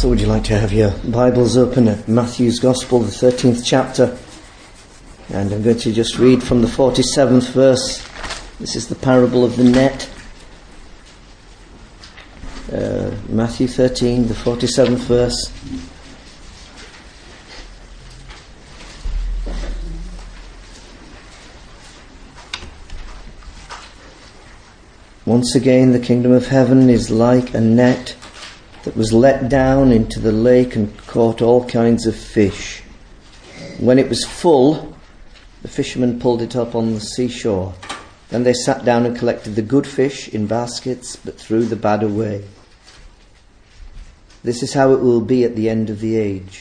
So would you like to have your Bibles open at Matthew's Gospel, the 13th chapter? And I'm going to just read from the 47th verse. This is the parable of the net. Matthew 13, the 47th verse. Once again, the kingdom of heaven is like a net that was let down into the lake and caught all kinds of fish. When it was full, the fishermen pulled it up on the seashore. Then they sat down and collected the good fish in baskets, but threw the bad away. This is how it will be at the end of the age.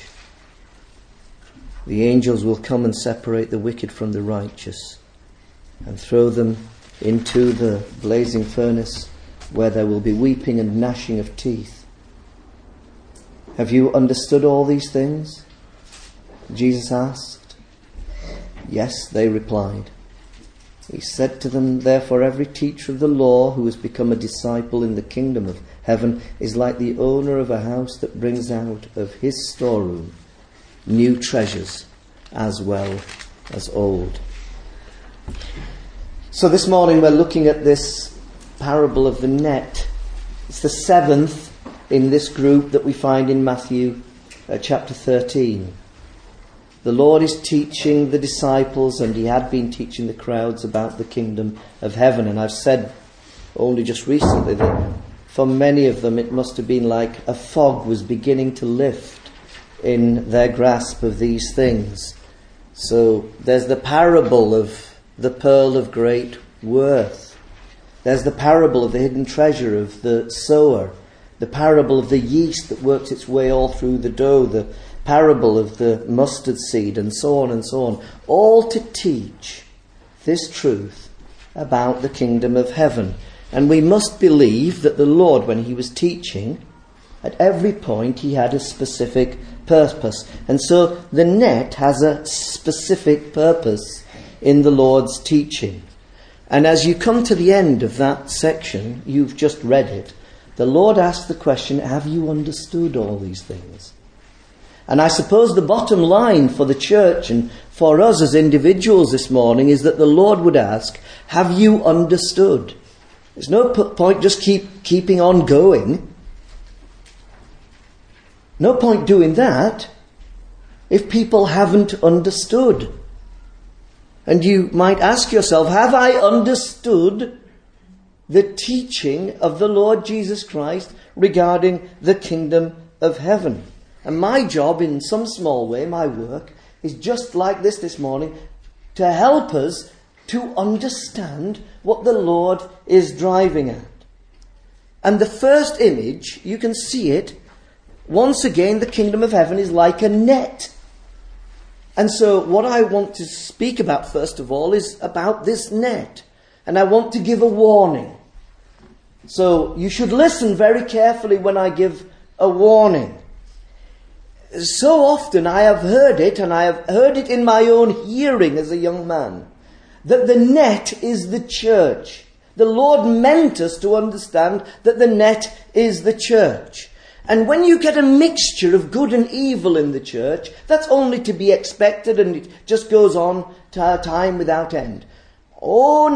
The angels will come and separate the wicked from the righteous and throw them into the blazing furnace, where there will be weeping and gnashing of teeth. Have you understood all these things? Jesus asked. Yes, they replied. He said to them, therefore every teacher of the law who has become a disciple in the kingdom of heaven is like the owner of a house that brings out of his storeroom new treasures as well as old. So this morning we're looking at this parable of the net. It's the seventh in this group that we find in Matthew chapter 13. The Lord is teaching the disciples, and he had been teaching the crowds about the kingdom of heaven. And I've said only just recently that for many of them it must have been like a fog was beginning to lift in their grasp of these things. So there's the parable of the pearl of great worth. There's the parable of the hidden treasure of the sower. The parable of the yeast that works its way all through the dough. The parable of the mustard seed, and so on and so on. All to teach this truth about the kingdom of heaven. And we must believe that the Lord, when he was teaching, at every point he had a specific purpose. And so the net has a specific purpose in the Lord's teaching. And as you come to the end of that section, you've just read it, the Lord asked the question, have you understood all these things? And I suppose the bottom line for the church and for us as individuals this morning is that the Lord would ask, have you understood? There's no point just keeping on going. No point doing that if people haven't understood. And you might ask yourself, have I understood the teaching of the Lord Jesus Christ regarding the kingdom of heaven? And my job, in some small way, my work, is just like this morning, to help us to understand what the Lord is driving at. And the first image, you can see it, once again, the kingdom of heaven is like a net. And so what I want to speak about first of all is about this net. And I want to give a warning. So you should listen very carefully when I give a warning. So often I have heard it, and I have heard it in my own hearing as a young man, that the net is the church. The Lord meant us to understand that the net is the church. And when you get a mixture of good and evil in the church, that's only to be expected, and it just goes on to time without end. Oh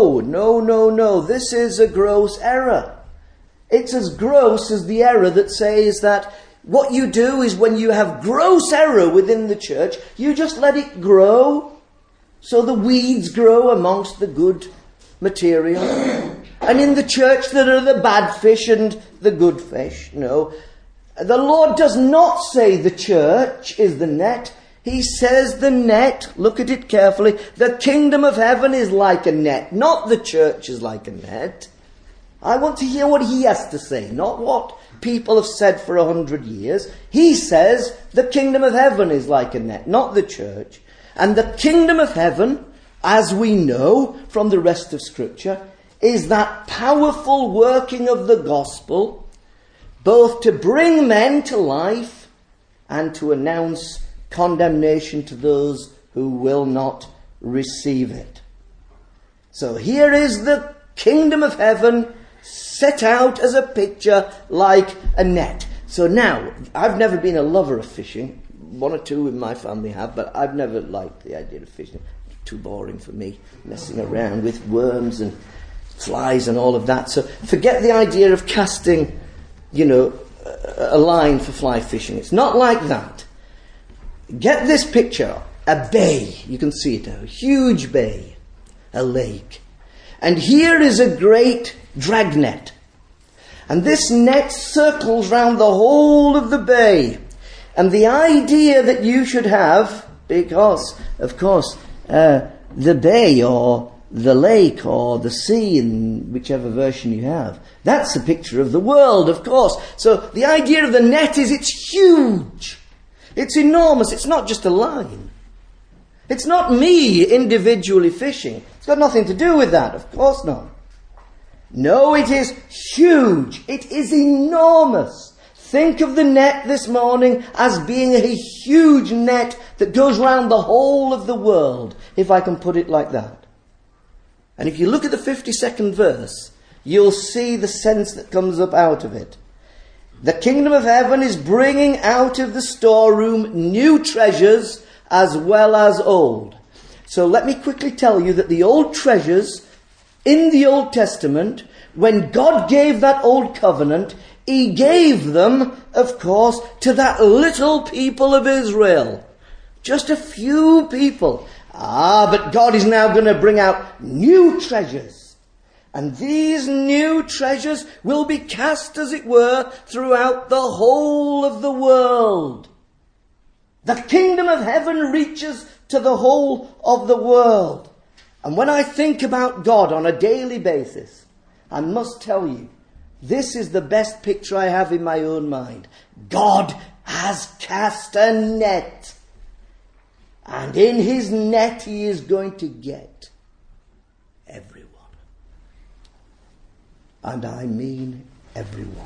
no, this is a gross error. It's as gross as the error that says that what you do is when you have gross error within the church, you just let it grow, so the weeds grow amongst the good material. And in the church there are the bad fish and the good fish. No, the Lord does not say the church is the net. He says the net, look at it carefully, the kingdom of heaven is like a net, not the church is like a net. I want to hear what he has to say, not what people have said for 100 years. He says the kingdom of heaven is like a net, not the church. And the kingdom of heaven, as we know from the rest of Scripture, is that powerful working of the gospel, both to bring men to life and to announce condemnation to those who will not receive it. So here is the kingdom of heaven set out as a picture like a net. So now, I've never been a lover of fishing. One or two in my family have, but I've never liked the idea of fishing. Too boring for me, messing around with worms and flies and all of that. So forget the idea of casting, a line for fly fishing. It's not like that. Get this picture. A bay. You can see it now. A huge bay. A lake. And here is a great dragnet. And this net circles round the whole of the bay. And the idea that you should have, because, of course, the bay or the lake or the sea, in whichever version you have, that's a picture of the world, of course. So the idea of the net is it's huge. It's enormous. It's not just a line. It's not me individually fishing. It's got nothing to do with that. Of course not. No, it is huge. It is enormous. Think of the net this morning as being a huge net that goes round the whole of the world, if I can put it like that. And if you look at the 52nd verse, you'll see the sense that comes up out of it. The kingdom of heaven is bringing out of the storeroom new treasures as well as old. So let me quickly tell you that the old treasures in the Old Testament, when God gave that old covenant, He gave them, of course, to that little people of Israel. Just a few people. But God is now going to bring out new treasures. And these new treasures will be cast, as it were, throughout the whole of the world. The kingdom of heaven reaches to the whole of the world. And when I think about God on a daily basis, I must tell you, this is the best picture I have in my own mind. God has cast a net. And in His net He is going to get everyone. And I mean everyone.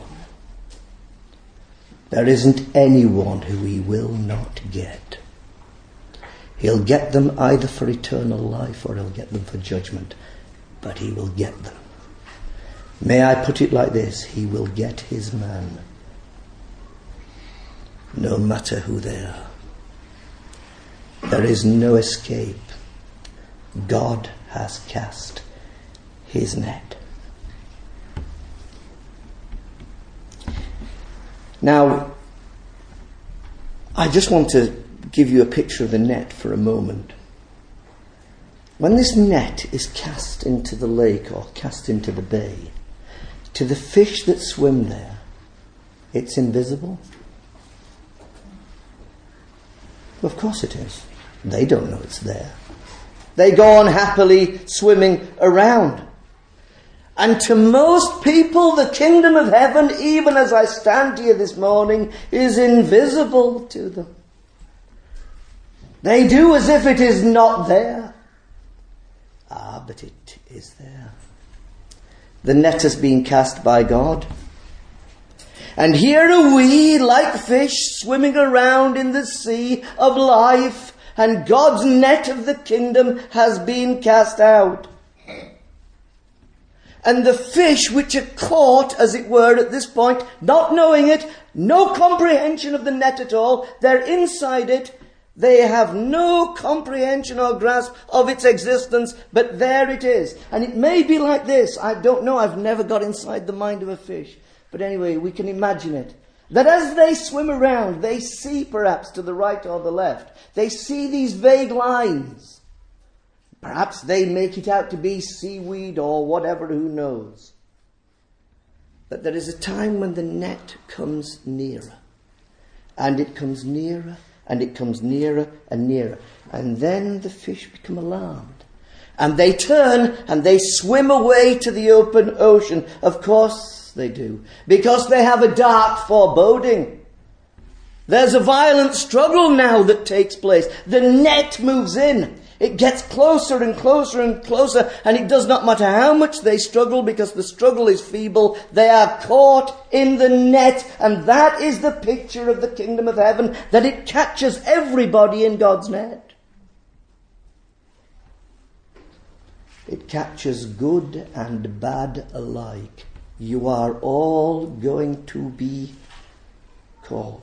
There isn't anyone who He will not get. He'll get them either for eternal life or He'll get them for judgment. But He will get them. May I put it like this? He will get His man. No matter who they are. There is no escape. God has cast His net. Now, I just want to give you a picture of the net for a moment. When this net is cast into the lake or cast into the bay, to the fish that swim there, it's invisible. Well, of course it is. They don't know it's there. They go on happily swimming around. And to most people, the kingdom of heaven, even as I stand here this morning, is invisible to them. They do as if it is not there. But it is there. The net has been cast by God. And here are we, like fish, swimming around in the sea of life, and God's net of the kingdom has been cast out. And the fish which are caught, as it were, at this point, not knowing it, no comprehension of the net at all, they're inside it, they have no comprehension or grasp of its existence, but there it is. And it may be like this. I don't know. I've never got inside the mind of a fish. But anyway, we can imagine it. That as they swim around, they see perhaps to the right or the left. They see these vague lines. Perhaps they make it out to be seaweed or whatever, who knows. But there is a time when the net comes nearer. And it comes nearer. And it comes nearer and nearer. And then the fish become alarmed. And they turn and they swim away to the open ocean. Of course they do. Because they have a dark foreboding. There's a violent struggle now that takes place. The net moves in. It gets closer and closer and closer, and it does not matter how much they struggle, because the struggle is feeble. They are caught in the net, and that is the picture of the kingdom of heaven, that it catches everybody in God's net. It catches good and bad alike. You are all going to be caught.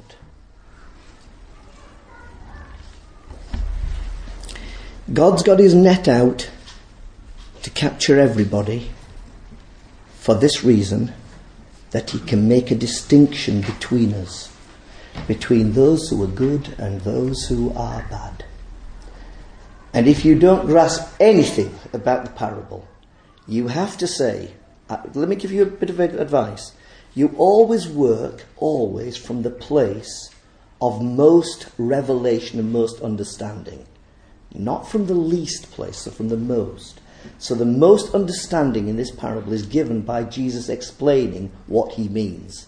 God's got his net out to capture everybody for this reason, that he can make a distinction between us, between those who are good and those who are bad. And if you don't grasp anything about the parable, you have to say, let me give you a bit of advice. You always work from the place of most revelation and most understanding. Not from the least place, but from the most. So the most understanding in this parable is given by Jesus explaining what he means.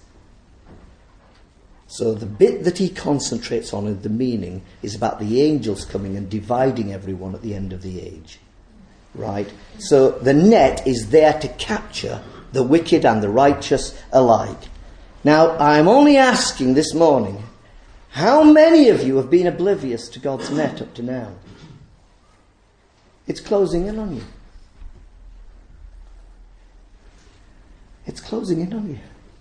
So the bit that he concentrates on in the meaning is about the angels coming and dividing everyone at the end of the age. Right? So the net is there to capture the wicked and the righteous alike. Now, I'm only asking this morning, how many of you have been oblivious to God's net up to now? It's closing in on you. It's closing in on you.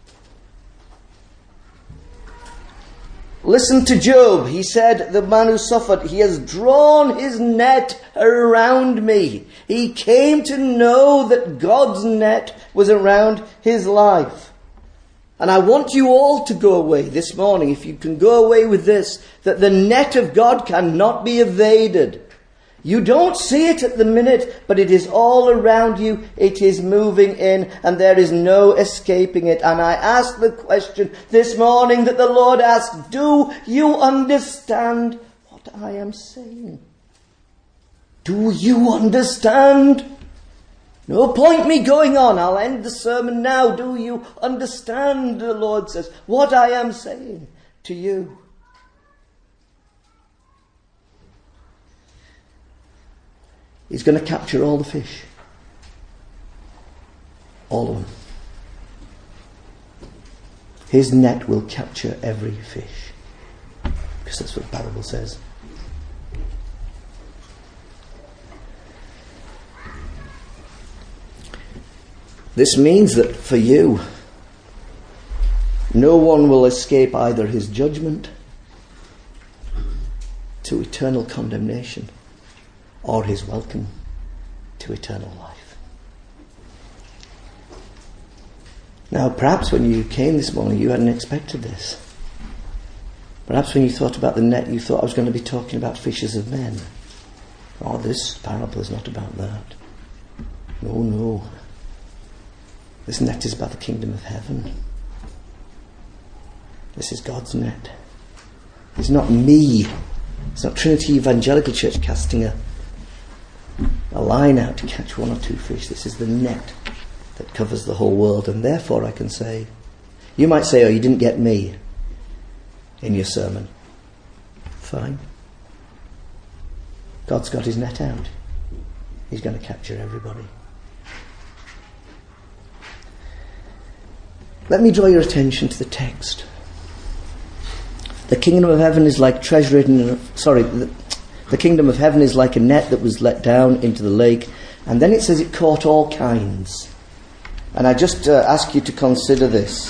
Listen to Job. He said, the man who suffered, he has drawn his net around me. He came to know that God's net was around his life. And I want you all to go away this morning, if you can go away with this, that the net of God cannot be evaded. You don't see it at the minute, but it is all around you. It is moving in, and there is no escaping it. And I ask the question this morning that the Lord asked, do you understand what I am saying? Do you understand? No point me going on. I'll end the sermon now. Do you understand, the Lord says, what I am saying to you? He's going to capture all the fish. All of them. His net will capture every fish. Because that's what the parable says. This means that for you, no one will escape either his judgment to eternal condemnation, or his welcome to eternal life. Now, perhaps when you came this morning, you hadn't expected this. Perhaps when you thought about the net, you thought I was going to be talking about fishers of men. Oh, this parable is not about that. No. This net is about the kingdom of heaven. This is God's net. It's not me. It's not Trinity Evangelical Church casting a line out to catch one or two fish. This is the net that covers the whole world. And therefore I can say, you might say, oh, you didn't get me in your sermon. Fine. God's got his net out. He's going to capture everybody. Let me draw your attention to the text. The kingdom of heaven is like treasure hidden the kingdom of heaven is like a net that was let down into the lake, and then it says it caught all kinds. And I just ask you to consider this.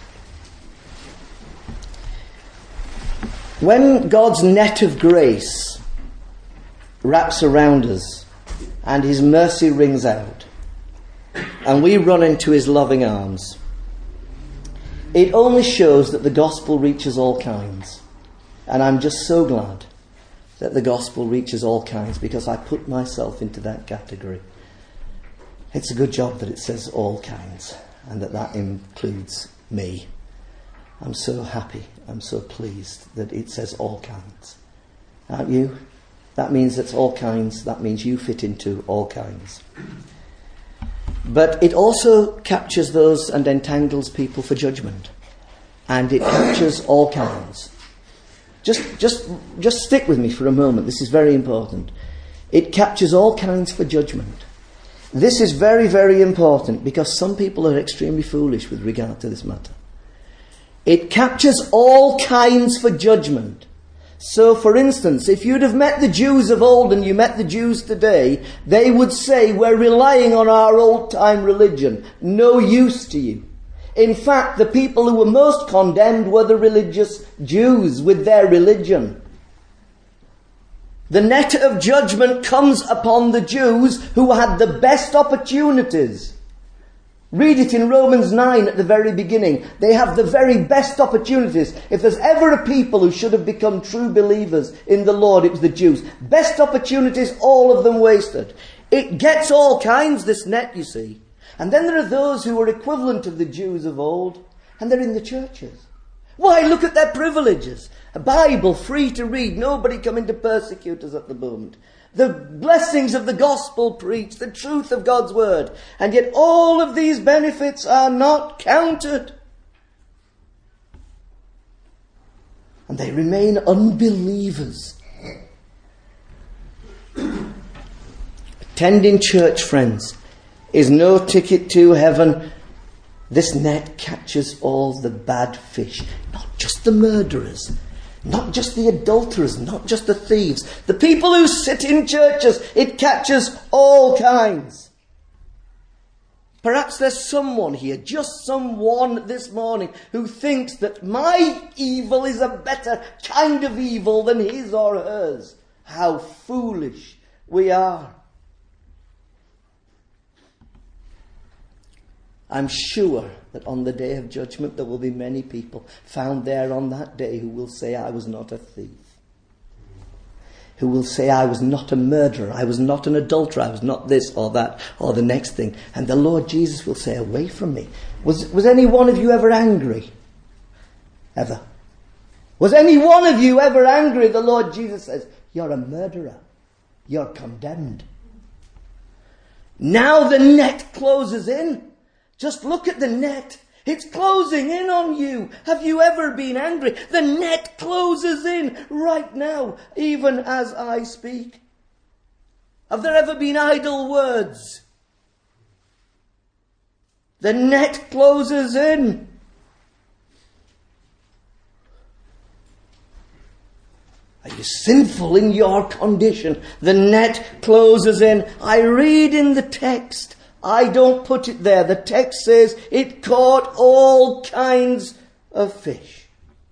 When God's net of grace wraps around us and his mercy rings out and we run into his loving arms, it only shows that the gospel reaches all kinds. And I'm just so glad that the gospel reaches all kinds, because I put myself into that category. It's a good job that it says all kinds, and that includes me. I'm so happy, I'm so pleased that it says all kinds. Aren't you? That means it's all kinds. That means you fit into all kinds. But it also captures those and entangles people for judgment. And it captures all kinds. Just stick with me for a moment. This is very important. It captures all kinds for judgment. This is very, very important, because some people are extremely foolish with regard to this matter. It captures all kinds for judgment. So, for instance, if you'd have met the Jews of old and you met the Jews today, they would say, we're relying on our old-time religion. No use to you. In fact, the people who were most condemned were the religious Jews with their religion. The net of judgment comes upon the Jews who had the best opportunities. Read it in Romans 9 at the very beginning. They have the very best opportunities. If there's ever a people who should have become true believers in the Lord, it was the Jews. Best opportunities, all of them wasted. It gets all kinds, this net, you see. And then there are those who are equivalent of the Jews of old, and they're in the churches. Why, look at their privileges. A Bible free to read, nobody coming to persecute us at the moment. The blessings of the gospel preached, the truth of God's word. And yet all of these benefits are not counted. And they remain unbelievers. Attending church, friends, is no ticket to heaven. This net catches all the bad fish, not just the murderers, not just the adulterers, not just the thieves. The people who sit in churches, it catches all kinds. Perhaps there's someone here, just someone this morning, who thinks that my evil is a better kind of evil than his or hers. How foolish we are. I'm sure that on the day of judgment there will be many people found there on that day who will say, I was not a thief. Who will say, I was not a murderer, I was not an adulterer, I was not this or that or the next thing. And the Lord Jesus will say, away from me. Was any one of you ever angry? Ever? Was any one of you ever angry? The Lord Jesus says, you're a murderer. You're condemned. Now the net closes in. Just look at the net. It's closing in on you. Have you ever been angry? The net closes in right now, even as I speak. Have there ever been idle words? The net closes in. Are you sinful in your condition? The net closes in. I read in the text. I don't put it there. The text says it caught all kinds of fish.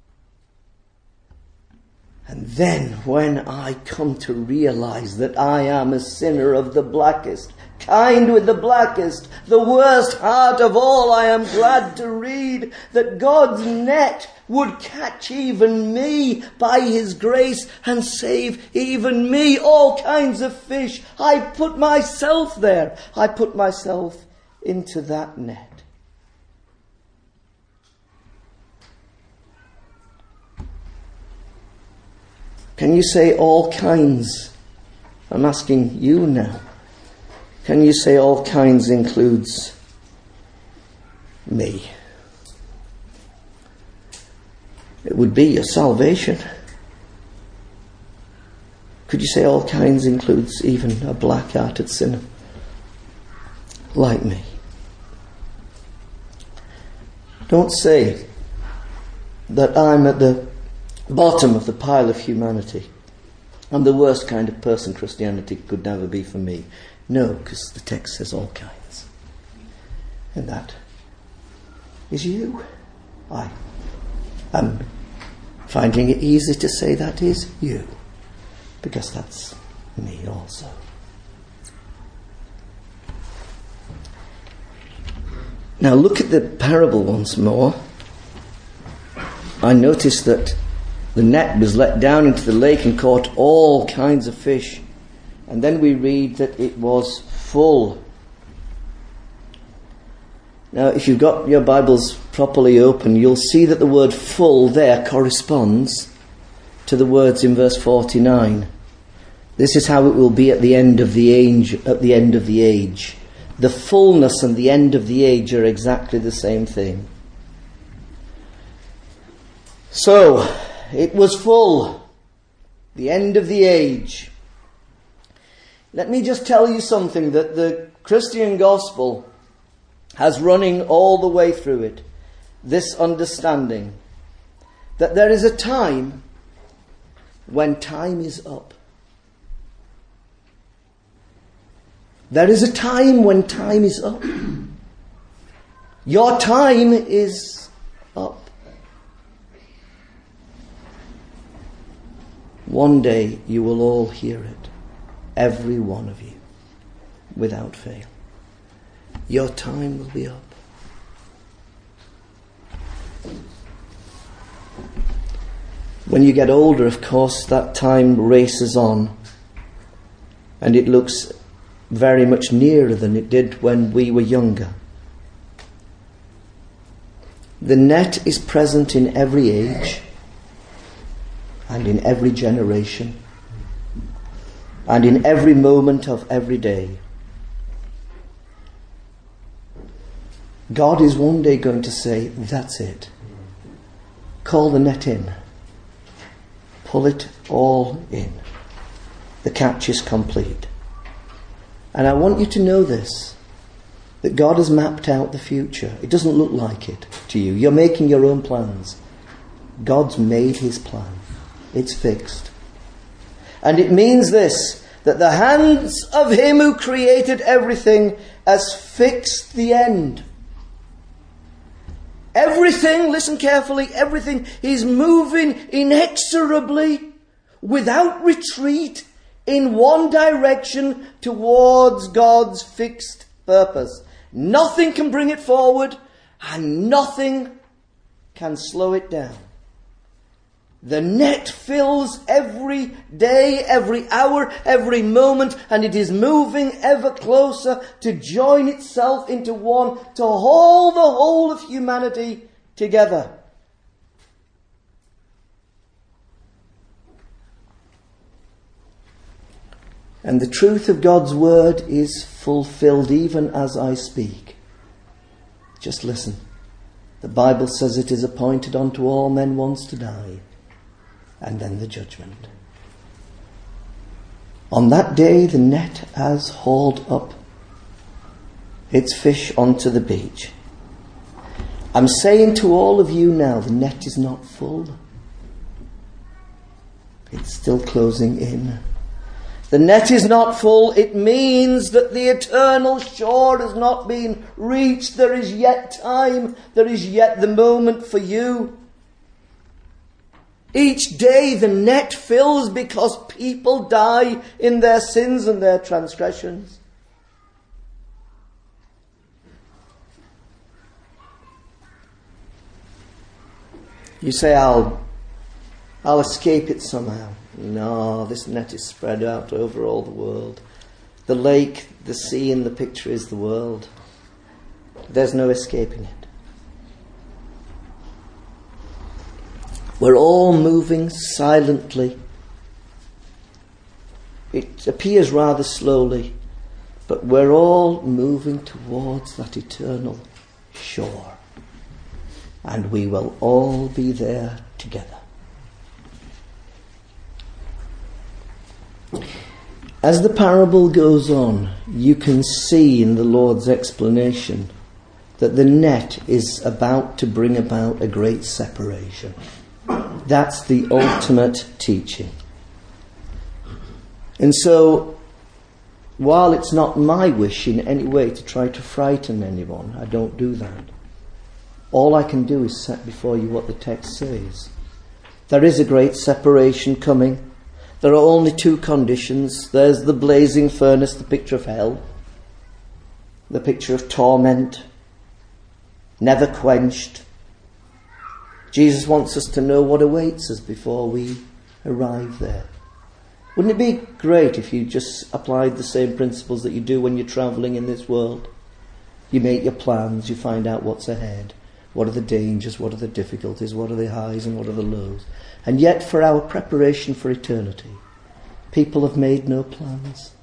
And then when I come to realize that I am a sinner of the blackest, kind with the blackest, the worst heart of all, I am glad to read that God's net would catch even me by his grace and save even me. All kinds of fish. I put myself there. I put myself into that net. Can you say all kinds? I'm asking you now. Can you say all kinds includes me? It would be your salvation. Could you say all kinds includes even a black-hearted sinner like me? Don't say that I'm at the bottom of the pile of humanity. I'm the worst kind of person Christianity could never be for me. No, because the text says all kinds. And that is you. I'm finding it easy to say that is you, because that's me also. Now look at the parable once more. I noticed that the net was let down into the lake and caught all kinds of fish. And then we read that it was full. Now, if you've got your Bibles properly open, you'll see that the word full there corresponds to the words in verse 49. This is how it will be at the end of the age. The fullness and the end of the age are exactly the same thing. So, it was full. The end of the age. Let me just tell you something that the Christian gospel has running all the way through it. This understanding that there is a time when time is up. There is a time when time is up. Your time is up. One day you will all hear it, every one of you, without fail. Your time will be up. When you get older, of course, that time races on, and it looks very much nearer than it did when we were younger. The net is present in every age and in every generation and in every moment of every day. God is one day going to say, that's it. Call the net in. Pull it all in. The catch is complete. And I want you to know this, that God has mapped out the future. It doesn't look like it to you. You're making your own plans. God's made his plan. It's fixed. And it means this, that the hands of him who created everything has fixed the end. Everything, listen carefully, everything is moving inexorably, without retreat, in one direction towards God's fixed purpose. Nothing can bring it forward, and nothing can slow it down. The net fills every day, every hour, every moment, and it is moving ever closer to join itself into one, to hold the whole of humanity together. And the truth of God's word is fulfilled even as I speak. Just listen. The Bible says it is appointed unto all men once to die, and then the judgment. On that day the net has hauled up its fish onto the beach. I'm saying to all of you now, the net is not full. It's still closing in. The net is not full. It means that the eternal shore has not been reached. There is yet time. There is yet the moment for you. Each day the net fills because people die in their sins and their transgressions. You say, I'll escape it somehow. No, this net is spread out over all the world. The lake, the sea in the picture is the world. There's no escaping it. We're all moving silently. It appears rather slowly, but we're all moving towards that eternal shore. And we will all be there together. As the parable goes on, you can see in the Lord's explanation that the net is about to bring about a great separation. That's the ultimate teaching. And so, while it's not my wish in any way to try to frighten anyone, I don't do that. All I can do is set before you what the text says. There is a great separation coming. There are only two conditions. There's the blazing furnace, the picture of hell, the picture of torment, never quenched. Jesus wants us to know what awaits us before we arrive there. Wouldn't it be great if you just applied the same principles that you do when you're travelling in this world? You make your plans, you find out what's ahead. What are the dangers, what are the difficulties, what are the highs and what are the lows? And yet for our preparation for eternity, people have made no plans.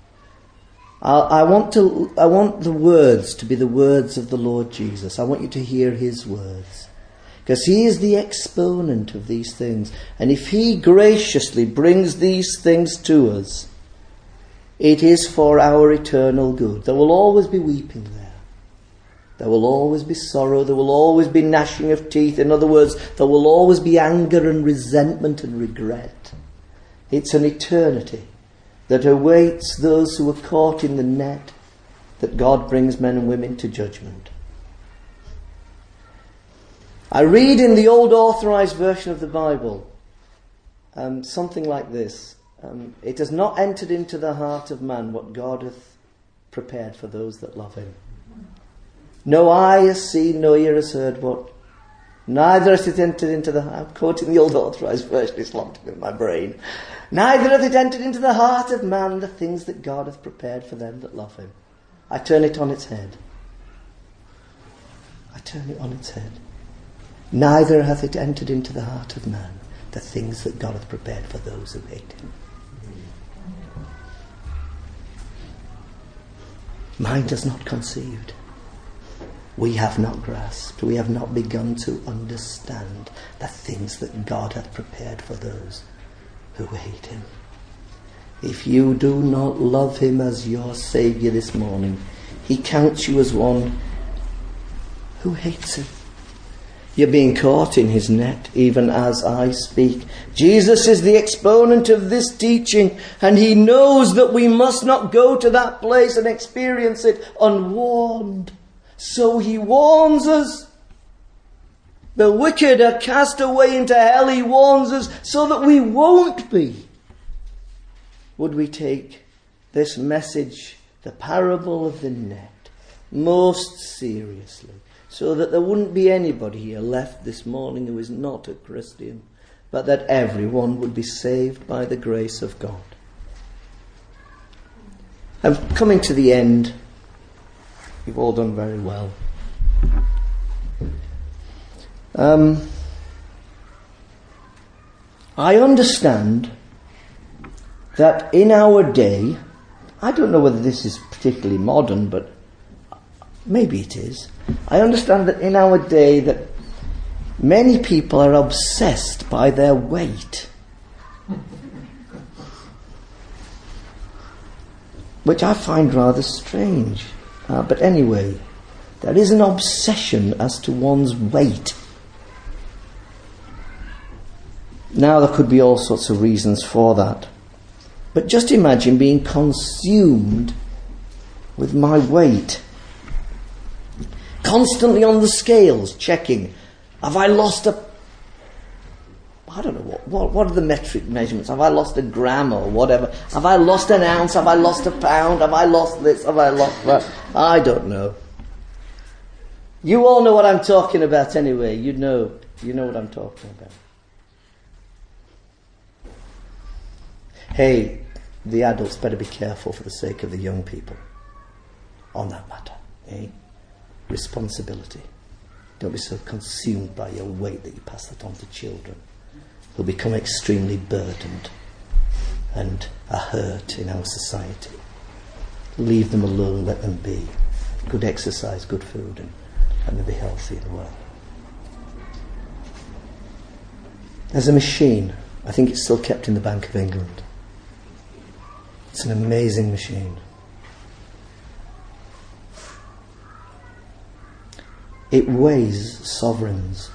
I want the words to be the words of the Lord Jesus. I want you to hear his words. Because he is the exponent of these things. And if he graciously brings these things to us, it is for our eternal good. There will always be weeping there. There will always be sorrow. There will always be gnashing of teeth. In other words, there will always be anger and resentment and regret. It's an eternity that awaits those who are caught in the net that God brings men and women to judgment. I read in the old authorized version of the Bible something like this. It has not entered into the heart of man what God hath prepared for those that love him. No eye has seen, no ear has heard what. Neither hath it entered into the heart. I'm quoting the old authorized version, it's locked in my brain. Neither hath it entered into the heart of man the things that God hath prepared for them that love him. I turn it on its head. I turn it on its head. Neither hath it entered into the heart of man the things that God hath prepared for those who hate him. Mind has not conceived. We have not grasped. We have not begun to understand the things that God hath prepared for those who hate him. If you do not love him as your Saviour this morning, he counts you as one who hates him. You're being caught in his net even as I speak. Jesus is the exponent of this teaching, and he knows that we must not go to that place and experience it unwarned. So he warns us. The wicked are cast away into hell, he warns us, so that we won't be. Would we take this message, the parable of the net, most seriously, so that there wouldn't be anybody here left this morning who is not a Christian, but that everyone would be saved by the grace of God. I'm coming to the end. You've all done very well. I understand that in our day, I don't know whether this is particularly modern, but maybe it is. I understand that in our day that many people are obsessed by their weight, which I find rather strange. But anyway, there is an obsession as to one's weight. Now there could be all sorts of reasons for that. But just imagine being consumed with my weight. Constantly on the scales, checking. Have I lost I don't know, what are the metric measurements? Have I lost a gram or whatever? Have I lost an ounce? Have I lost a pound? Have I lost this? Have I lost that? I don't know. You all know what I'm talking about anyway. You know what I'm talking about. Hey, the adults better be careful for the sake of the young people on that matter. Eh? Responsibility. Don't be so consumed by your weight that you pass that on to children, who'll become extremely burdened and a hurt in our society. Leave them alone, let them be. Good exercise, good food, and they'll be healthy and well. There's a machine, I think it's still kept in the Bank of England. It's an amazing machine. It weighs sovereigns.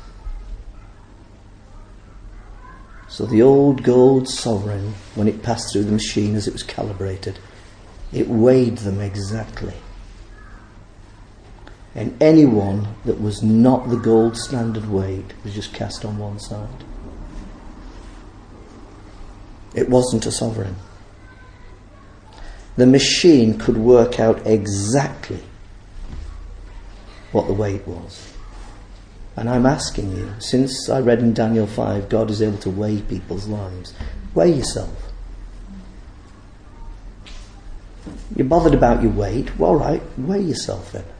So the old gold sovereign, when it passed through the machine as it was calibrated, it weighed them exactly. And anyone that was not the gold standard weight was just cast on one side. It wasn't a sovereign. The machine could work out exactly what the weight was. And I'm asking you, since I read in Daniel 5, God is able to weigh people's lives. Weigh yourself. You're bothered about your weight? Well, all right, weigh yourself then.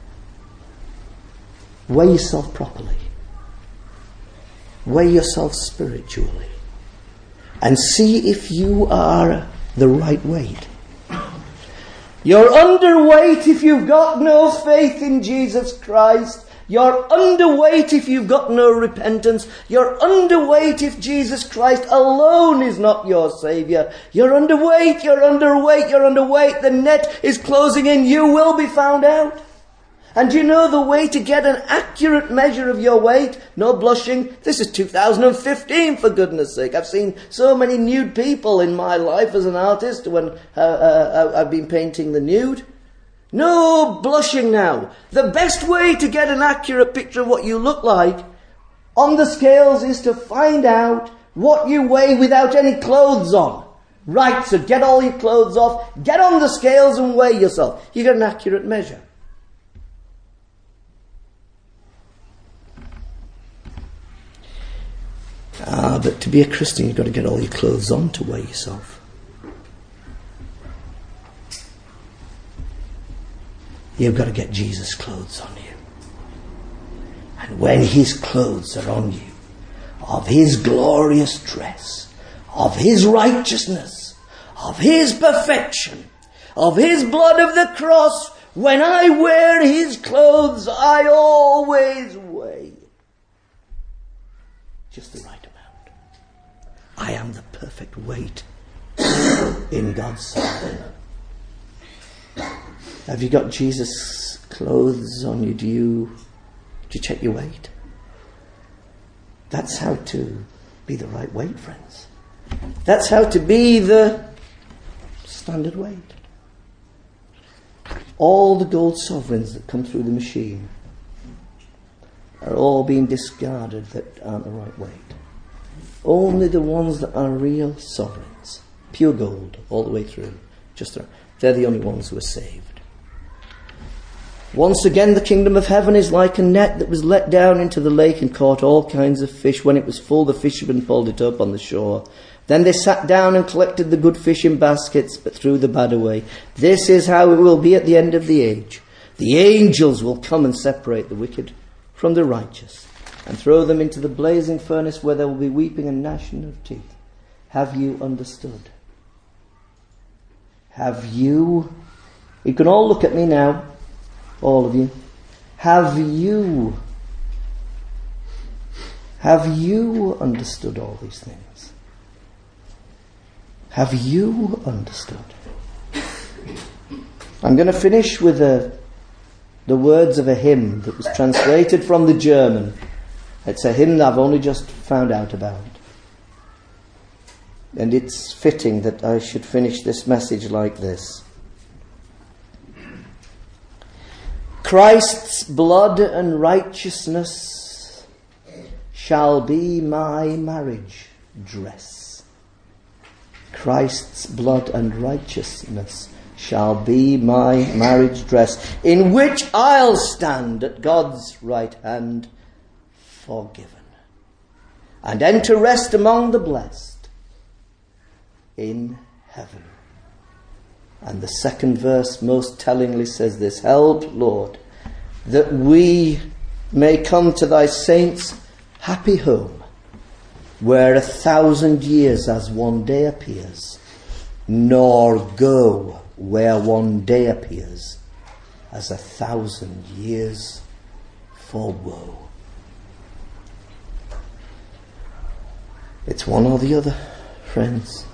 Weigh yourself properly. Weigh yourself spiritually. And see if you are the right weight. You're underweight if you've got no faith in Jesus Christ. You're underweight if you've got no repentance. You're underweight if Jesus Christ alone is not your Saviour. You're underweight, you're underweight, you're underweight. The net is closing in. You will be found out. And you know the way to get an accurate measure of your weight? No blushing. This is 2015, for goodness sake. I've seen so many nude people in my life as an artist when I've been painting the nude. No blushing now. The best way to get an accurate picture of what you look like On the scales is to find out what you weigh without any clothes on. Right, so get all your clothes off, get on the scales and weigh yourself. You get an accurate measure. But to be a Christian, you've got to get all your clothes on to weigh yourself. You've got to get Jesus' clothes on you. And when his clothes are on you, of his glorious dress, of his righteousness, of his perfection, of his blood of the cross, when I wear his clothes, I always weigh just the right amount. I am the perfect weight in God's sight. Have you got Jesus' clothes on you? Do you check your weight? That's how to be the right weight, friends. That's how to be the standard weight. All the gold sovereigns that come through the machine are all being discarded that aren't the right weight. Only the ones that are real sovereigns, pure gold all the way through, they're the only ones who are saved. Once again, the kingdom of heaven is like a net that was let down into the lake and caught all kinds of fish. When it was full, the fishermen pulled it up on the shore. Then they sat down and collected the good fish in baskets, but threw the bad away. This is how it will be at the end of the age. The angels will come and separate the wicked from the righteous, and throw them into the blazing furnace, where there will be weeping and gnashing of teeth. Have you understood? Have you? You can all look at me now, all of you. Have you understood all these things? Have you understood? I'm going to finish with the words of a hymn that was translated from the German. It's a hymn that I've only just found out about. And it's fitting that I should finish this message like this. Christ's blood and righteousness shall be my marriage dress. Christ's blood and righteousness shall be my marriage dress, in which I'll stand at God's right hand, forgiven, and enter rest among the blessed in heaven. And the second verse most tellingly says this: help, Lord, that we may come to thy saints' happy home, where 1,000 years as one day appears, nor go where one day appears as 1,000 years for woe. It's one or the other, friends.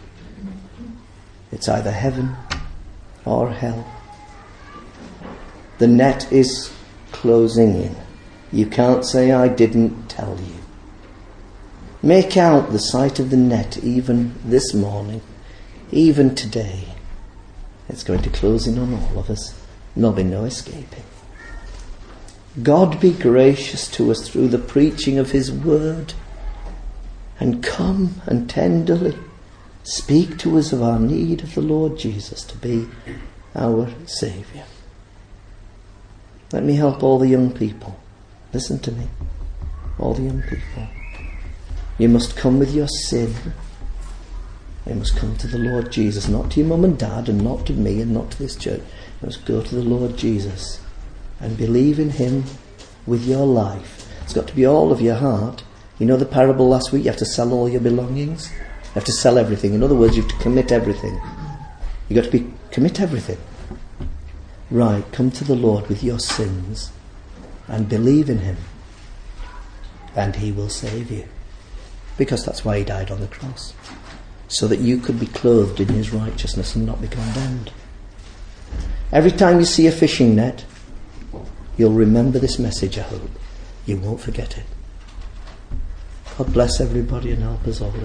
It's either heaven or hell. The net is closing in. You can't say I didn't tell you. Make out the sight of the net even this morning, even today. It's going to close in on all of us. There'll be no escaping. God be gracious to us through the preaching of his word, and come and tenderly speak to us of our need of the Lord Jesus to be our Saviour. Let me help all the young people. Listen to me. All the young people. You must come with your sin. You must come to the Lord Jesus, not to your mum and dad, and not to me, and not to this church. You must go to the Lord Jesus and believe in him with your life. It's got to be all of your heart. You know the parable last week? You have to sell all your belongings. You have to sell everything. In other words, you have to commit everything. You've got to commit everything. Right, come to the Lord with your sins and believe in him, and he will save you. Because that's why he died on the cross. So that you could be clothed in his righteousness and not be condemned. Every time you see a fishing net, you'll remember this message, I hope. You won't forget it. God bless everybody and help us all.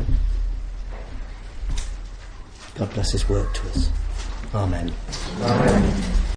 God bless his word to us. Amen. Amen.